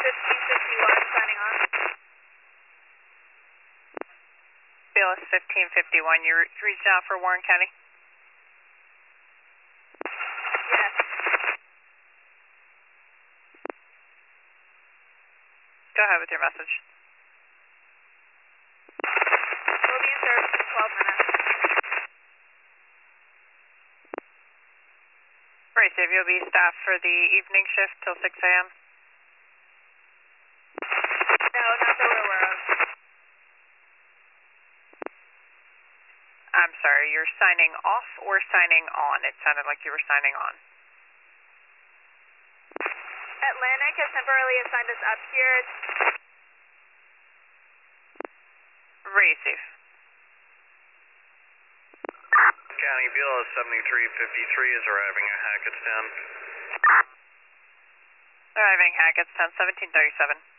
1551 signing on. BLS 1551, you reached out for Warren County? Yes. Go ahead with your message. We'll be in service in 12 minutes. Right, so you'll be staffed for the evening shift till 6 a.m.? No, not that we're aware of. I'm sorry, you're signing off or signing on? It sounded like you were signing on. Atlantic has temporarily assigned us up here. Receive. County BLS 7353 is arriving at Hackettstown. Arriving Hackettstown, 1737.